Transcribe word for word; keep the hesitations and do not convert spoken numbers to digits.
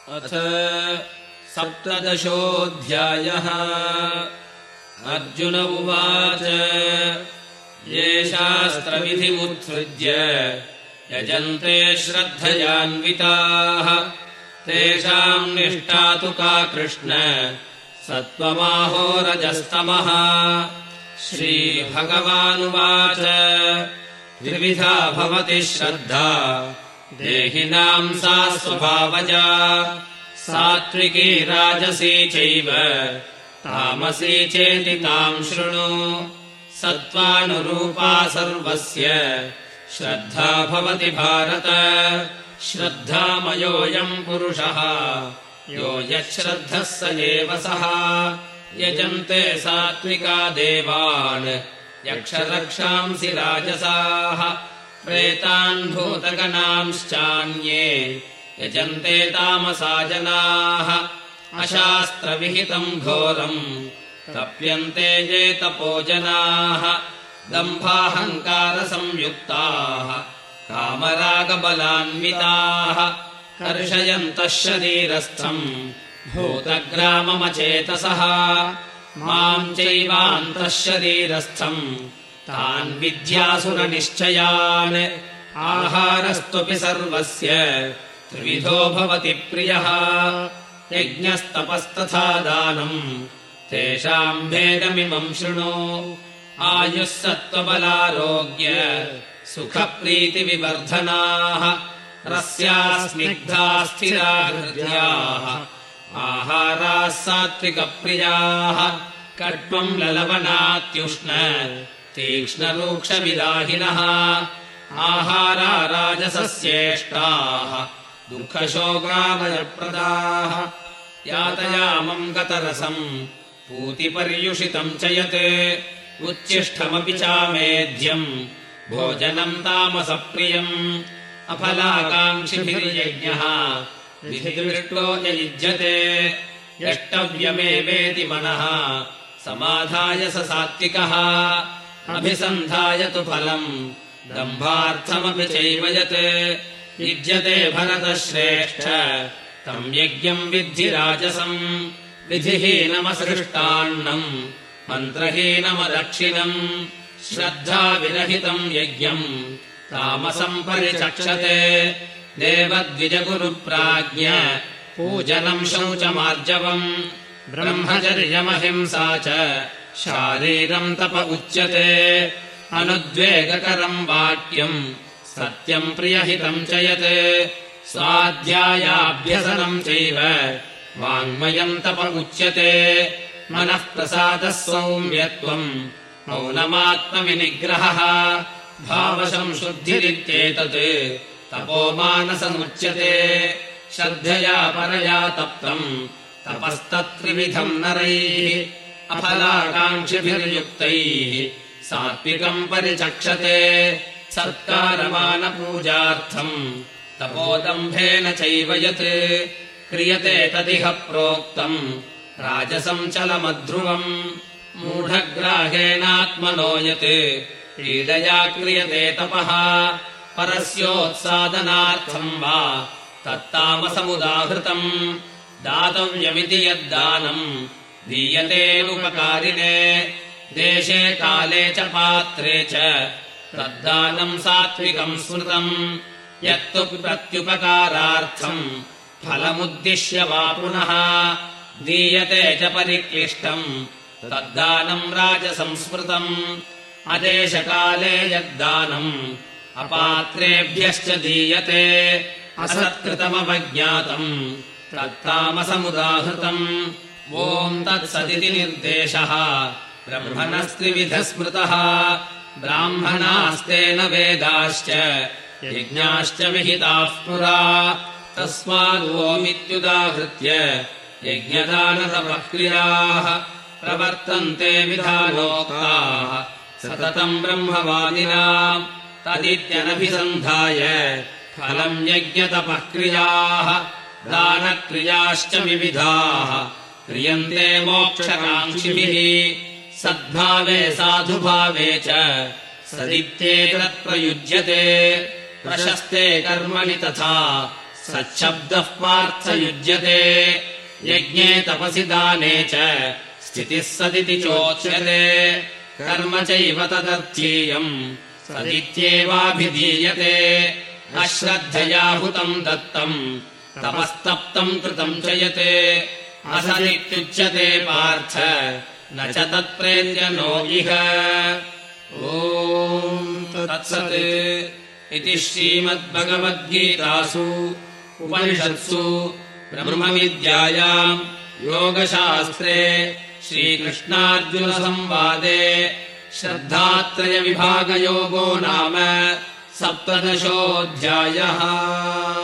अथ सप्तदशोऽध्यायः। अर्जुन उवाच ये शास्त्रविधिमुत्सृज्य यजन्ते श्रद्धयान्विताः तेषाम् निष्ठा तु का कृष्ण सत्त्वमाहो रजस्तमः। श्रीभगवानुवाच त्रिविधा भवति श्रद्धा देहिनाम् सा स्वभावजा सात्विकी राजसी चैव तामसी चेति ताम् शृणु। सत्त्वानुरूपा सर्वस्य श्रद्धा भवति भारत। श्रद्धामयोऽयम् पुरुषः यो यच्छ्रद्धः स एव सः। यजन्ते सात्विका देवान् यक्षरक्षांसि राजसाः प्रेतान् भूतगणांश्चान्ये यजन्ते तामसा जनाः। अशास्त्रविहितम् घोरम् तप्यन्ते ये तपोजनाः दम्भाहङ्कारसंयुक्ताः कामरागबलान्विताः कर्षयन्तः शरीरस्थम् भूतग्राममचेतसः। माम् चैवान्तः शरीरस्थम् तान् विद्यासुरनिश्चयान्। आहारस्त्वपि सर्वस्य त्रिविधो भवति प्रियः यज्ञस्तपस्तथा दानम् तेषाम् भेदमिमम् शृणु। आयुः सत्त्वबलारोग्य सुखप्रीतिविवर्धनाः रस्याः स्निग्धाः स्थिरा हृद्याः आहाराः सात्विकप्रियाः। कट्वम् ललवणात्युष्ण तीक्ष्णरूक्षविदाहिनः आहारा राजसस्येष्टाः दुःखशोकाभयप्रदाः। यातयामम् गतरसम् पूतिपर्युषितम् च यत् उच्छिष्टमपि चामेध्यम् भोजनम् तामसप्रियम्। अफलाकाङ्क्षिभिर्यज्ञः विधिदृष्टो य युज्यते यष्टव्यमेवेति मनः समाधाय स सात्विकः। अभिसन्धाय तु फलम् दम्भार्थमपि चैव यत् युज्यते भरतश्रेष्ठ तम् यज्ञम् विद्धि राजसम्। विधिहीनमसृष्टान्नम् मन्त्रहीनमदक्षिणम् श्रद्धाविरहितम् यज्ञम् तामसम् परिचक्षते। देवद्विजगुरुप्राज्ञ पूजनम् शौचमार्जवम् ब्रह्मचर्यमहिंसा च शारीरम् तप उच्यते। अनुद्वेगकरम् वाक्यम् सत्यम् प्रियहितम् च यत् स्वाध्यायाभ्यसनम् चैव वाङ्मयम् तप उच्यते। मनः प्रसादः सौम्यत्वम् मौनमात्मविनिग्रहः भावसंशुद्धिरित्येतत् तपोमानसमुच्यते। श्रद्धया परया तप्तम् तपस्तत्त्रिविधम् नरैः अफलाकाङ्क्षिभिर्युक्तैः सात्विकम् परिचक्षते। सत्कारमानपूजार्थम् तपोदम्भेन चैव यत् क्रियते तदिह प्रोक्तम् राजसम् चलमध्रुवम्। मूढग्राहेणात्मनो यत् पीडया क्रियते तपः परस्योत्सादनार्थम् वा तत्तामसमुदाहृतम्। दातव्यमिति यद्दानम् दीयतेऽनुपकारिणे देशे काले च पात्रे च तद्दानम् सात्विकम् स्मृतम्। यत्तु प्रत्युपकारार्थम् फलमुद्दिश्य वा पुनः दीयते च परिक्लिष्टम् तद्दानम् राजसंस्मृतम्। अदेशकाले यद्दानम् अपात्रेभ्यश्च दीयते असत्कृतमवज्ञातम् तत्तामसमुदाहृतम्। ॐ तत्सदिति निर्देशः ब्रह्मणस्त्रिविधः स्मृतः। ब्राह्मणास्तेन वेदाश्च यज्ञाश्च विहिताः पुरा तस्मादोमित्युदाहृत्य यज्ञदानतपक्रियाः प्रवर्तन्ते विधानोक्ताः सततम् ब्रह्मवादिनाम्। तदित्यनभिसन्धाय फलम् यज्ञतपक्रियाः दानक्रियाश्च विविधाः क्रियन्ते मोक्षकाङ्क्षिभिः। सद्भावे साधुभावे च सदित्येतत्प्रयुज्यते। प्रशस्ते कर्मणि तथा सच्छब्दः पार्थयुज्यते यज्ञे तपसि दाने च स्थितिः सदिति चोच्यते कर्म चैव तदर्थीयम् सदित्येवाभिधीयते अश्रद्धया हुतम् दत्तम् तपस्तप्तम् कृतम् च यत् असदित्युच्यते पार्थ न च तत्प्रेत्य नो इह। ॐ तत्सत् इति श्रीमद्भगवद्गीतासु उपनिषत्सु ब्रह्मविद्यायाम् योगशास्त्रे श्रीकृष्णार्जुनसंवादे श्रद्धात्रयविभागयोगो नाम सप्तदशोऽध्यायः।